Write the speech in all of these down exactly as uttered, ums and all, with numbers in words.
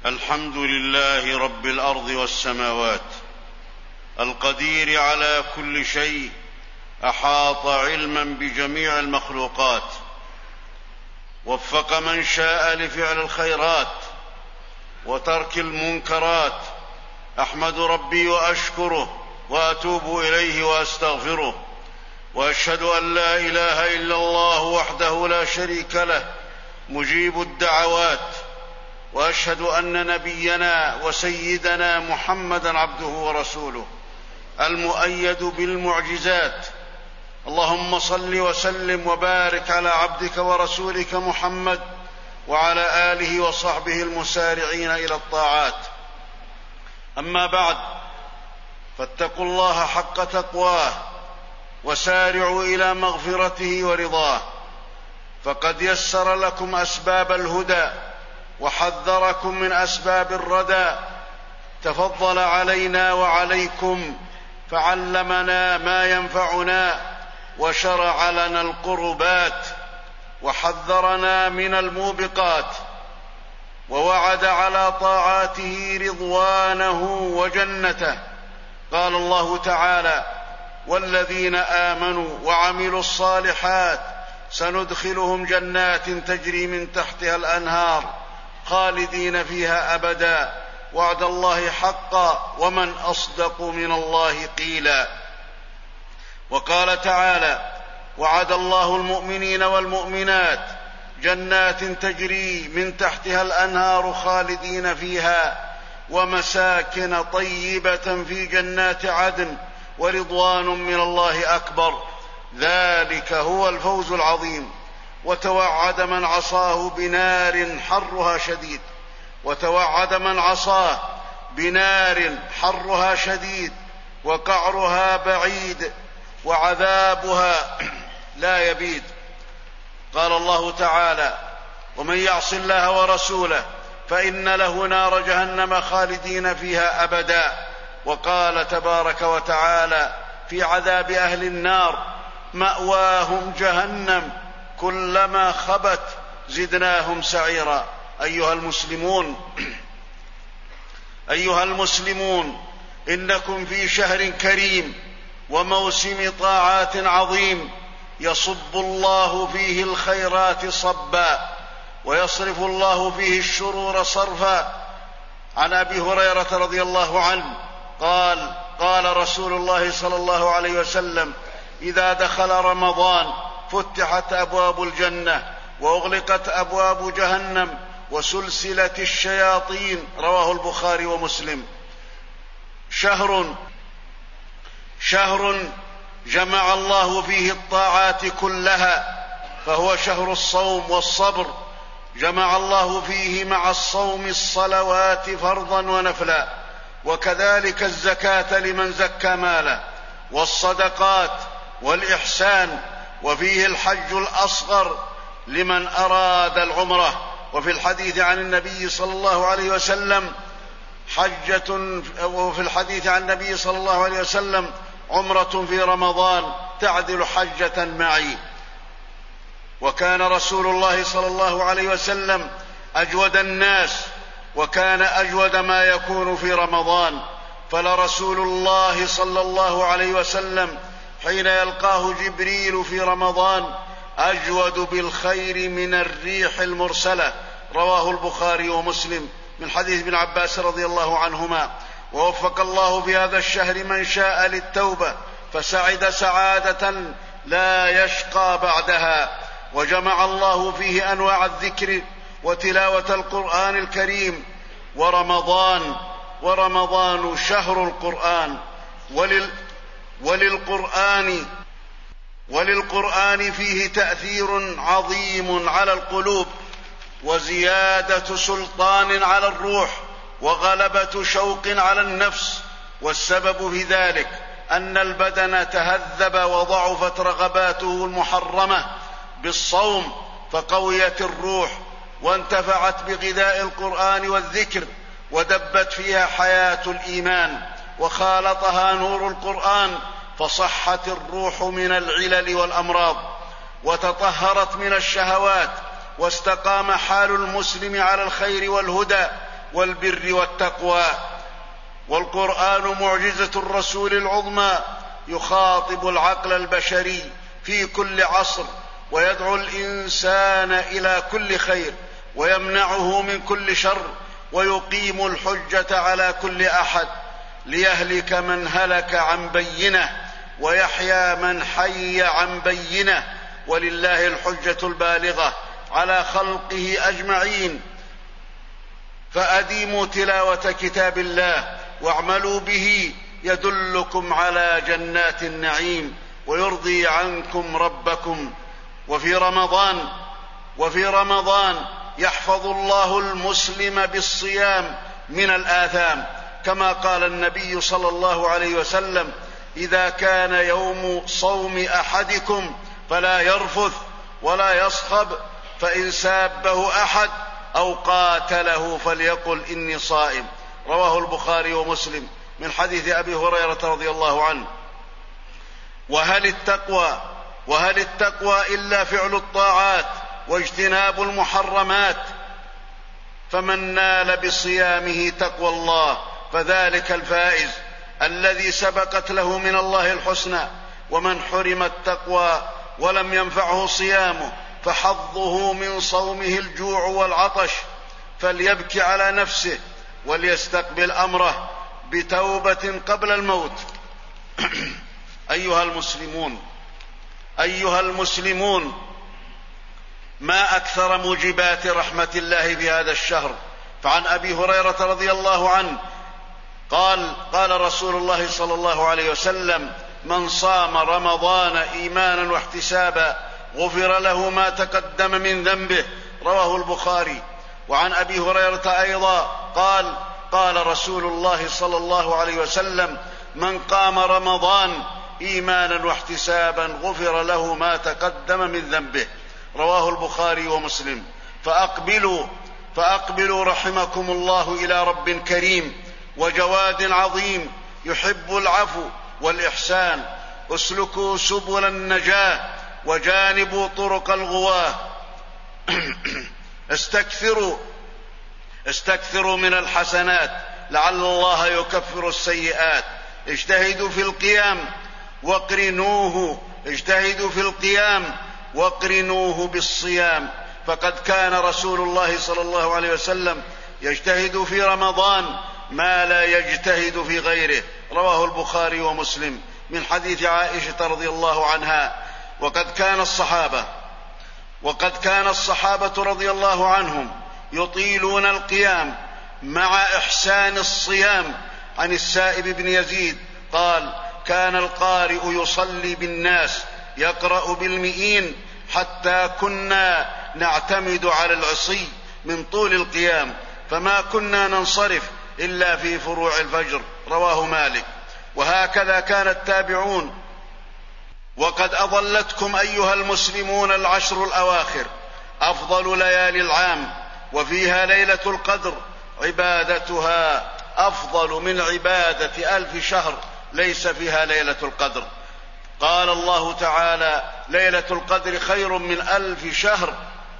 الحمد لله رب الأرض والسماوات، القدير على كل شيء، أحاط علما بجميع المخلوقات، وفق من شاء لفعل الخيرات وترك المنكرات. أحمد ربي وأشكره وأتوب إليه وأستغفره، وأشهد أن لا إله إلا الله وحده لا شريك له مجيب الدعوات، وأشهد أن نبينا وسيدنا محمدًا عبده ورسوله المؤيد بالمعجزات. اللهم صل وسلم وبارك على عبدك ورسولك محمد وعلى آله وصحبه المسارعين إلى الطاعات. أما بعد، فاتقوا الله حق تقواه وسارعوا إلى مغفرته ورضاه، فقد يسر لكم أسباب الهدى وحذركم من أسباب الردى، تفضل علينا وعليكم فعلمنا ما ينفعنا وشرع لنا القربات وحذرنا من الموبقات، ووعد على طاعاته رضوانه وجنته. قال الله تعالى: والذين آمنوا وعملوا الصالحات سندخلهم جنات تجري من تحتها الأنهار خالدين فيها أبدا، وعد الله حقا ومن أصدق من الله قيلا. وقال تعالى: وعد الله المؤمنين والمؤمنات جنات تجري من تحتها الأنهار خالدين فيها ومساكن طيبة في جنات عدن ورضوان من الله أكبر، ذلك هو الفوز العظيم. وتوعد من عصاه بنار حرها شديد وتوعد من عصاه بنار حرها شديد وقعرها بعيد وعذابها لا يبيد. قال الله تعالى: ومن يعص الله ورسوله فإن له نار جهنم خالدين فيها أبدا. وقال تبارك وتعالى في عذاب أهل النار: مأواهم جهنم كلما خبت زدناهم سعيرا. أيها المسلمون أيها المسلمون إنكم في شهر كريم وموسم طاعات عظيم، يصب الله فيه الخيرات صبا ويصرف الله فيه الشرور صرفا. عن أبي هريرة رضي الله عنه قال: قال رسول الله صلى الله عليه وسلم: إذا دخل رمضان فتحت أبواب الجنة وأغلقت أبواب جهنم وسلسلت الشياطين. رواه البخاري ومسلم. شهر شهر جمع الله فيه الطاعات كلها، فهو شهر الصوم والصبر. جمع الله فيه مع الصوم الصلوات فرضا ونفلا، وكذلك الزكاة لمن زكى ماله، والصدقات والإحسان، وفيه الحج الأصغر لمن أراد العمرة. وفي الحديث عن النبي صلى الله عليه وسلم حجة وفي الحديث عن النبي صلى الله عليه وسلم عمرة في رمضان تعدل حجة معي. وكان رسول الله صلى الله عليه وسلم أجود الناس، وكان أجود ما يكون في رمضان، فلرسول الله صلى الله عليه وسلم حين يلقاه جبريل في رمضان أجود بالخير من الريح المرسلة. رواه البخاري ومسلم من حديث ابن عباس رضي الله عنهما. ووفق الله في هذا الشهر من شاء للتوبة فسعد سعادة لا يشقى بعدها. وجمع الله فيه أنواع الذكر وتلاوة القرآن الكريم. ورمضان ورمضان شهر القرآن، ولل وللقرآن وللقرآن فيه تأثير عظيم على القلوب، وزيادة سلطان على الروح، وغلبة شوق على النفس. والسبب في ذلك أن البدن تهذب وضعفت رغباته المحرمة بالصوم، فقويت الروح وانتفعت بغذاء القرآن والذكر، ودبت فيها حياة الإيمان، وخالطها نور القرآن، فصحت الروح من العلل والأمراض، وتطهرت من الشهوات، واستقام حال المسلم على الخير والهدى، والبر والتقوى. والقرآن معجزة الرسول العظمى، يخاطب العقل البشري في كل عصر، ويدعو الإنسان إلى كل خير، ويمنعه من كل شر، ويقيم الحجة على كل أحد، ليهلك من هلك عن بينة، ويحيى من حي عن بينة، ولله الحجة البالغة على خلقه أجمعين. فأديموا تلاوة كتاب الله واعملوا به، يدلكم على جنات النعيم ويرضي عنكم ربكم. وفي رمضان وفي رمضان يحفظ الله المسلم بالصيام من الآثام، كما قال النبي صلى الله عليه وسلم: إذا كان يوم صوم أحدكم فلا يرفث ولا يصخب، فإن سابه أحد أو قاتله فليقل إني صائم. رواه البخاري ومسلم من حديث أبي هريرة رضي الله عنه. وهل التقوى وهل التقوى إلا فعل الطاعات واجتناب المحرمات؟ فمن نال بصيامه تقوى الله فذلك الفائز الذي سبقت له من الله الحسنى. ومن حرم التقوى ولم ينفعه صيامه فحظه من صومه الجوع والعطش، فليبكي على نفسه وليستقبل أمره بتوبة قبل الموت. أيها المسلمون أيها المسلمون ما أكثر موجبات رحمة الله في هذا الشهر. فعن أبي هريرة رضي الله عنه قال: قال رسول الله صلى الله عليه وسلم: من صام رمضان إيمانا واحتسابا غفر له ما تقدم من ذنبه. رواه البخاري. وعن أبي هريرة أيضا قال: قال رسول الله صلى الله عليه وسلم: من قام رمضان إيمانا واحتسابا غفر له ما تقدم من ذنبه. رواه البخاري ومسلم. فأقبلوا فأقبلوا رحمكم الله إلى رب كريم وجواد عظيم يحب العفو والإحسان. اسلكوا سبل النجاة وجانبوا طرق الغواة. استكثروا استكثروا من الحسنات لعل الله يكفر السيئات. اجتهدوا في القيام واقرنوه اجتهدوا في القيام واقرنوه بالصيام، فقد كان رسول الله صلى الله عليه وسلم يجتهد في رمضان ما لا يجتهد في غيره. رواه البخاري ومسلم من حديث عائشة رضي الله عنها. وقد كان الصحابة وقد كان الصحابة رضي الله عنهم يطيلون القيام مع إحسان الصيام. عن السائب بن يزيد قال: كان القارئ يصلي بالناس يقرأ بالمئين حتى كنا نعتمد على العصي من طول القيام، فما كنا ننصرف إلا في فروع الفجر. رواه مالك. وهكذا كان التابعون. وقد أضلتكم أيها المسلمون العشر الأواخر، أفضل ليالي العام، وفيها ليلة القدر، عبادتها أفضل من عبادة ألف شهر ليس فيها ليلة القدر. قال الله تعالى: ليلة القدر خير من ألف شهر،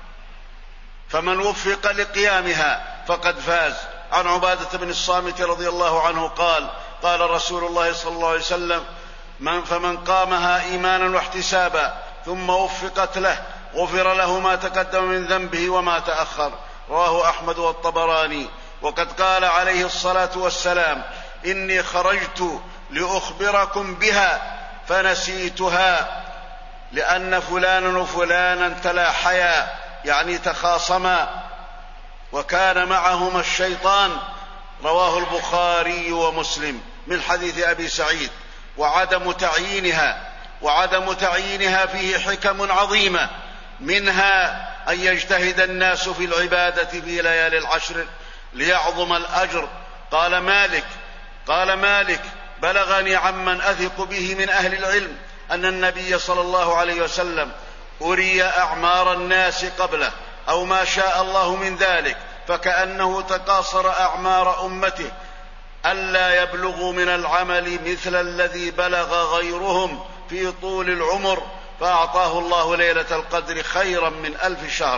فمن وفق لقيامها فقد فاز. عن عبادة بن الصامت رضي الله عنه قال: قال رسول الله صلى الله عليه وسلم: من فمن قامها إيمانا واحتسابا ثم وفقت له غفر له ما تقدم من ذنبه وما تأخر. رواه أحمد والطبراني. وقد قال عليه الصلاة والسلام: إني خرجت لأخبركم بها فنسيتها، لأن فلانا وفلانا تلاحيا، يعني تخاصما، وكان معهما الشيطان. رواه البخاري ومسلم من حديث أبي سعيد. وعدم تعيينها وعدم تعيينها فيه حكم عظيمة، منها أن يجتهد الناس في العبادة في ليالي العشر ليعظم الأجر. قال مالك قال مالك بلغني عمن أثق به من أهل العلم أن النبي صلى الله عليه وسلم أري أعمار الناس قبله أو ما شاء الله من ذلك، فكأنه تقاصر أعمار أمته ألا يبلغوا من العمل مثل الذي بلغ غيرهم في طول العمر، فأعطاه الله ليلة القدر خيرا من ألف شهر.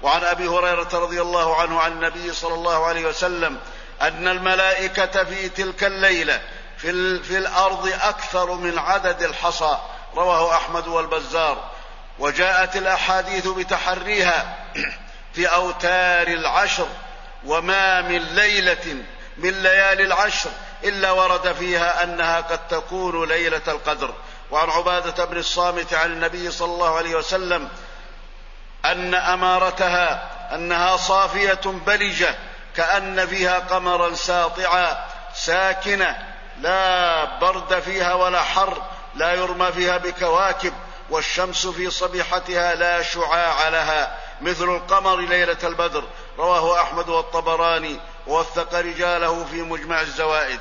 وعن أبي هريرة رضي الله عنه عن النبي صلى الله عليه وسلم أن الملائكة في تلك الليلة في, في الأرض أكثر من عدد الحصى، رواه أحمد والبزار. وجاءت الأحاديث بتحريها في أوتار العشر، وما من ليلة من ليالي العشر إلا ورد فيها أنها قد تكون ليلة القدر. وعن عبادة بن الصامت عن النبي صلى الله عليه وسلم أن أمارتها أنها صافية بلجة كأن فيها قمرا ساطعا ساكنة، لا برد فيها ولا حر، لا يرمى فيها بكواكب، والشمس في صبيحتها لا شعاع لها، مثل القمر ليلة البدر. رواه أحمد والطبراني، ووثق رجاله في مجمع الزوائد.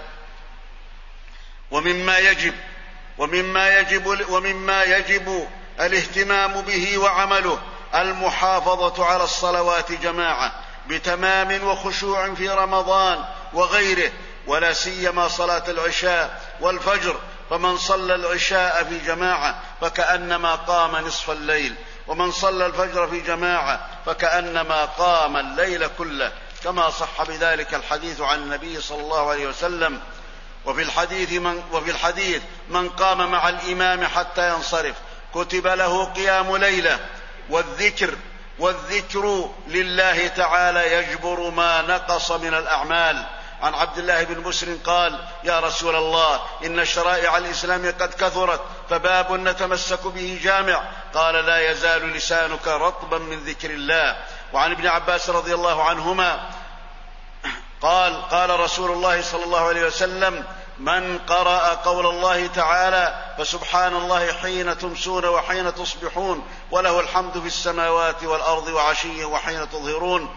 ومما يجب ومما يجب ومما يجب الاهتمام به وعمله المحافظة على الصلوات جماعة بتمام وخشوع في رمضان وغيره، ولا سيما صلاة العشاء والفجر، فمن صلى العشاء في جماعة فكأنما قام نصف الليل، ومن صلى الفجر في جماعة فكأنما قام الليل كله، كما صح بذلك الحديث عن النبي صلى الله عليه وسلم. وفي الحديث من, وفي الحديث من قام مع الإمام حتى ينصرف كتب له قيام ليلة، والذكر والذكر لله تعالى يجبر ما نقص من الأعمال. عن عبد الله بن بسر قال: يا رسول الله، إن شرائع الإسلام قد كثرت، فباب نتمسك به جامع. قال: لا يزال لسانك رطبا من ذكر الله. وعن ابن عباس رضي الله عنهما قال: قال رسول الله صلى الله عليه وسلم: من قرأ قول الله تعالى: فسبحان الله حين تمسون وحين تصبحون وله الحمد في السماوات والأرض وعشيا وحين تظهرون،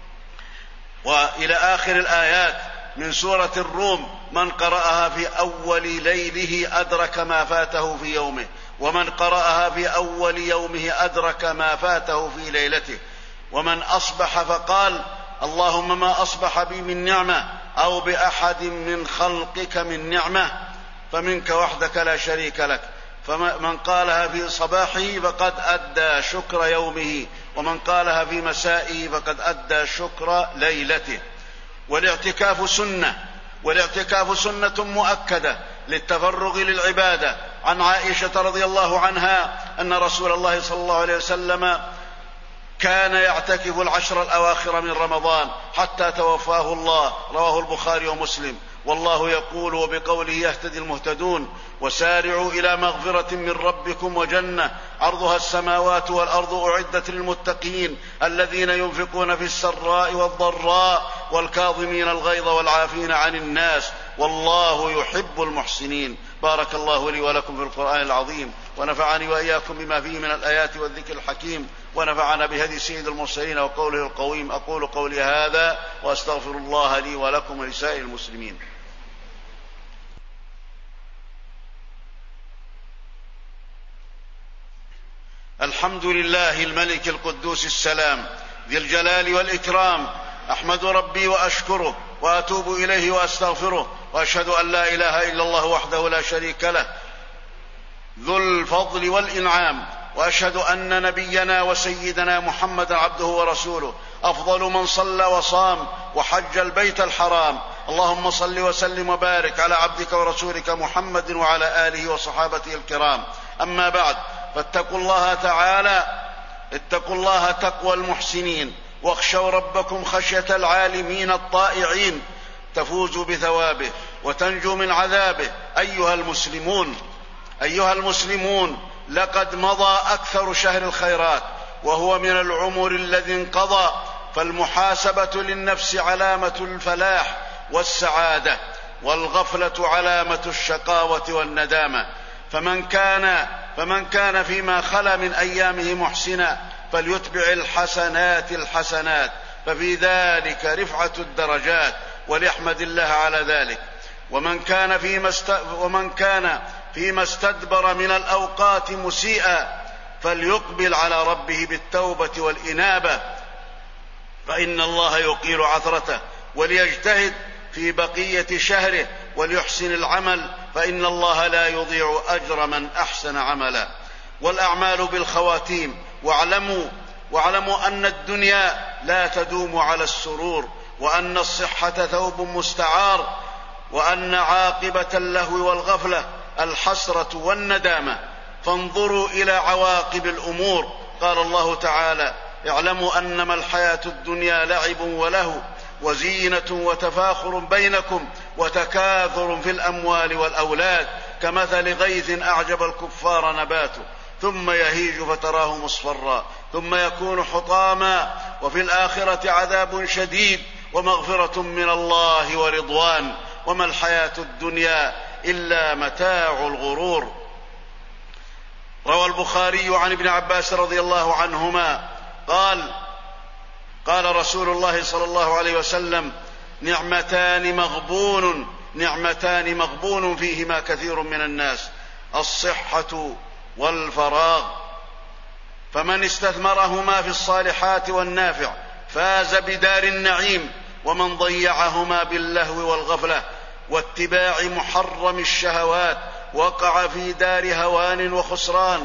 وإلى آخر الآيات من سورة الروم، من قرأها في أول ليله أدرك ما فاته في يومه، ومن قرأها في أول يومه أدرك ما فاته في ليلته. ومن أصبح فقال: اللهم ما أصبح بي من نعمة أو بأحد من خلقك من نعمة فمنك وحدك لا شريك لك، فمن قالها في صباحه فقد أدى شكر يومه، ومن قالها في مسائه فقد أدى شكر ليلته. والاعتكاف سنة والاعتكاف سنة مؤكدة للتفرغ للعبادة. عن عائشة رضي الله عنها أن رسول الله صلى الله عليه وسلم كان يعتكف العشر الأواخر من رمضان حتى توفاه الله، رواه البخاري ومسلم. والله يقول: وبقوله يهتدي المهتدون، وسارعوا إلى مغفرة من ربكم وجنة عرضها السماوات والأرض أعدت للمتقين الذين ينفقون في السراء والضراء والكاظمين الغيظ والعافين عن الناس والله يحب المحسنين. بارك الله لي ولكم في القرآن العظيم، ونفعني وإياكم بما فيه من الآيات والذكر الحكيم، ونفعنا بهدي سيد المرسلين وقوله القويم. أقول قولي هذا وأستغفر الله لي ولكم ولسائر المسلمين. الحمد لله الملك القدوس السلام ذي الجلال والإكرام، أحمد ربي وأشكره وأتوب إليه وأستغفره، وأشهد أن لا إله إلا الله وحده لا شريك له ذو الفضل والإنعام، وأشهد أن نبينا وسيدنا محمدا عبده ورسوله، أفضل من صلى وصام وحج البيت الحرام. اللهم صل وسلم وبارك على عبدك ورسولك محمد وعلى آله وصحابته الكرام. أما بعد، فاتقوا الله تعالى اتقوا الله تقوى المحسنين، واخشوا ربكم خشية العالمين الطائعين، تفوزوا بثوابه وتنجوا من عذابه. أيها المسلمون أيها المسلمون لقد مضى أكثر شهر الخيرات، وهو من العمر الذي انقضى، فالمحاسبة للنفس علامة الفلاح والسعادة، والغفلة علامة الشقاوة والندامة. فمن كان فمن كان فيما خلا من أيامه محسنا فليتبع الحسنات الحسنات، ففي ذلك رفعة الدرجات، وليحمد الله على ذلك. ومن كان فيما است... ومن كان فيما استدبر من الأوقات مسيئا فليقبل على ربه بالتوبة والإنابة، فإن الله يقيل عثرته، وليجتهد في بقية شهره وليحسن العمل، فإن الله لا يضيع أجر من أحسن عملا. والأعمال بالخواتيم، واعلموا واعلموا أن الدنيا لا تدوم على السرور، وأن الصحة ثوب مستعار، وأن عاقبة اللهو والغفلة الحسرة والندامة، فانظروا إلى عواقب الأمور. قال الله تعالى: اعلموا أنما الحياة الدنيا لعب ولهو وزينة وتفاخر بينكم وتكاثر في الأموال والأولاد كمثل غيث أعجب الكفار نباته ثم يهيج فتراه مصفرا ثم يكون حطاما وفي الآخرة عذاب شديد ومغفرة من الله ورضوان وما الحياة الدنيا إلا متاع الغرور. روى البخاري عن ابن عباس رضي الله عنهما قال: قال رسول الله صلى الله عليه وسلم: نعمتان مغبون نعمتان مغبون فيهما كثير من الناس، الصحة والفراغ، فمن استثمرهما في الصالحات والنافع فاز بدار النعيم، ومن ضيعهما باللهو والغفلة واتباع محرم الشهوات وقع في دار هوان وخسران.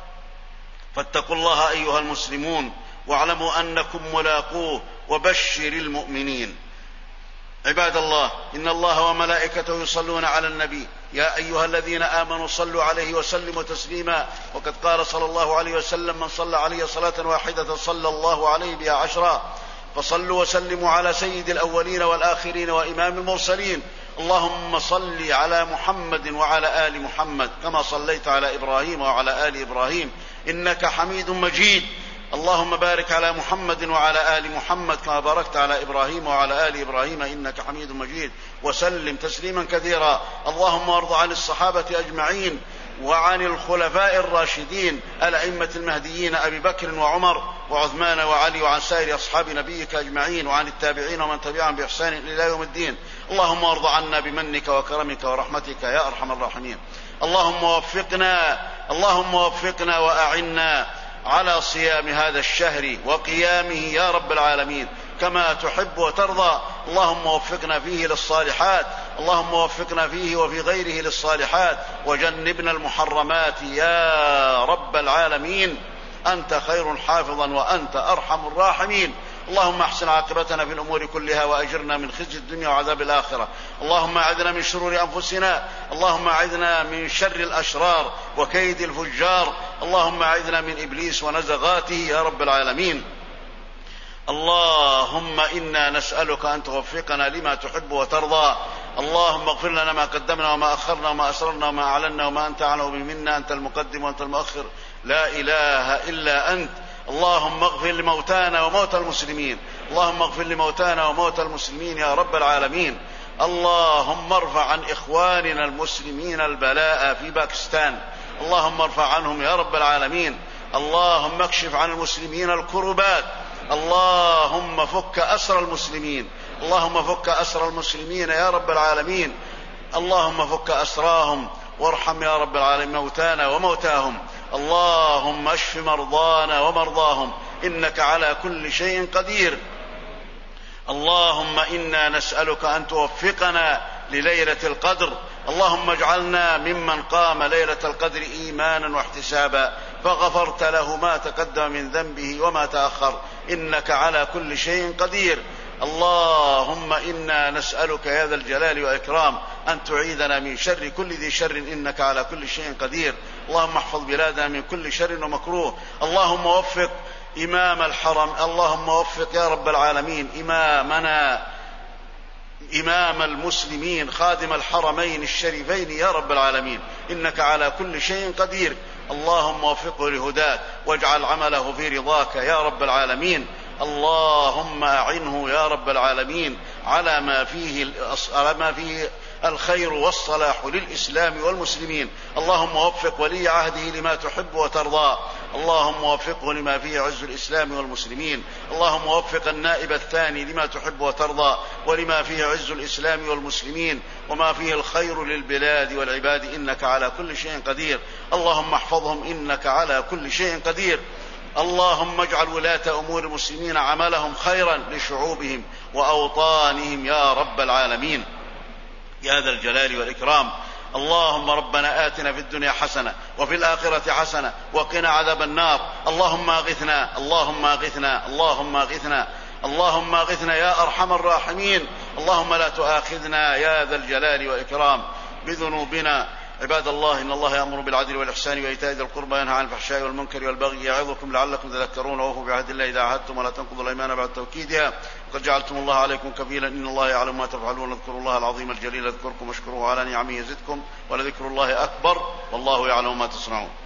فاتقوا الله أيها المسلمون واعلموا أنكم ملاقوه وبشر المؤمنين. عباد الله، إن الله وملائكته يصلون على النبي يا أيها الذين آمنوا صلوا عليه وسلموا تسليما. وقد قال صلى الله عليه وسلم: من صلى علي صلاة واحدة صلى الله عليه بها عشرا. فصلوا وسلموا على سيد الأولين والآخرين وإمام المرسلين. اللهم صل على محمد وعلى آل محمد كما صليت على إبراهيم وعلى آل إبراهيم إنك حميد مجيد. اللهم بارك على محمد وعلى آل محمد كما باركت على إبراهيم وعلى آل إبراهيم إنك حميد مجيد، وسلم تسليما كثيرا. اللهم وارض عن الصحابة أجمعين وعن الخلفاء الراشدين الأئمة المهديين أبي بكر وعمر وعثمان وعلي، وعن سائر أصحاب نبيك أجمعين، وعن التابعين ومن تبعهم بإحسان إلى يوم الدين. اللهم وارض عنا بمنك وكرمك ورحمتك يا أرحم الراحمين. اللهم وفقنا اللهم وفقنا وأعنا على صيام هذا الشهر وقيامه يا رب العالمين كما تحب وترضى. اللهم وفقنا فيه للصالحات اللهم وفقنا فيه وفي غيره للصالحات، وجنبنا المحرمات يا رب العالمين. أنت خير حافظا وأنت أرحم الراحمين. اللهم احسن عاقبتنا في الأمور كلها وأجرنا من خزي الدنيا وعذاب الآخرة. اللهم أعذنا من شرور أنفسنا اللهم أعذنا من شر الأشرار وكيد الفجار. اللهم أعذنا من إبليس ونزغاته يا رب العالمين. اللهم إنا نسألك أن توفقنا لما تحب وترضى. اللهم اغفر لنا ما قدمنا وما أخرنا وما أسررنا وما أعلنا وما أنت أعلم به منا، أنت المقدم وأنت المؤخر، لا إله إلا أنت. اللهم اغفر لموتانا وموتى المسلمين اللهم اغفر لموتانا وموتى المسلمين يا رب العالمين. اللهم ارفع عن إخواننا المسلمين البلاء في باكستان، اللهم ارفع عنهم يا رب العالمين. اللهم اكشف عن المسلمين الكربات، اللهم فك أسر المسلمين اللهم فك أسر المسلمين يا رب العالمين. اللهم فك أسراهم وارحم يا رب العالمين موتانا وموتاهم. اللهم اشف مرضانا ومرضاهم إنك على كل شيء قدير. اللهم إنا نسألك أن توفقنا لليلة القدر. اللهم اجعلنا ممن قام ليلة القدر إيمانا واحتسابا فغفرت له ما تقدم من ذنبه وما تأخر إنك على كل شيء قدير. اللهم إنا نسألك يا ذا الجلال والإكرام أن تعيذنا من شر كل ذي شر إنك على كل شيء قدير. اللهم احفظ بلادنا من كل شر ومكروه. اللهم وفق إمام الحرم اللهم وفق يا رب العالمين إمامنا إمام المسلمين خادم الحرمين الشريفين يا رب العالمين إنك على كل شيء قدير. اللهم وفقه لهداك واجعل عمله في رضاك يا رب العالمين. اللهم أعنه يا رب العالمين على ما فيه على ما فيه الخير والصلاح للإسلام والمسلمين. اللهم وفق ولي عهده لما تحب وترضى. اللهم وفقه لما فيه عز الإسلام والمسلمين. اللهم وفق النائب الثاني لما تحب وترضى ولما فيه عز الإسلام والمسلمين وما فيه الخير للبلاد والعباد إنك على كل شيء قدير. اللهم احفظهم إنك على كل شيء قدير. اللهم اجعل ولاة أمور المسلمين عملهم خيرا لشعوبهم وأوطانهم يا رب العالمين يا ذا الجلال والإكرام. اللهم ربنا آتنا في الدنيا حسنة وفي الآخرة حسنة وقنا عذاب النار. اللهم أغثنا اللهم أغثنا اللهم أغثنا اللهم أغثنا يا أرحم الراحمين. اللهم لا تؤاخذنا يا ذا الجلال والإكرام بذنوبنا. عباد الله، إن الله يأمر بالعدل والإحسان وإيتاء ذي القربى وينهى عن الفحشاء والمنكر والبغي يعظكم لعلكم تذكرون. وأوفوا بعهد الله إذا عاهدتم ولا تنقضوا الأيمان بعد توكيدها وقد جعلتم الله عليكم كفيلا إن الله يعلم ما تفعلون. اذكروا الله العظيم الجليل يذكركم واشكروه على نعمه يزدكم ولذكر الله أكبر والله يعلم ما تصنعون.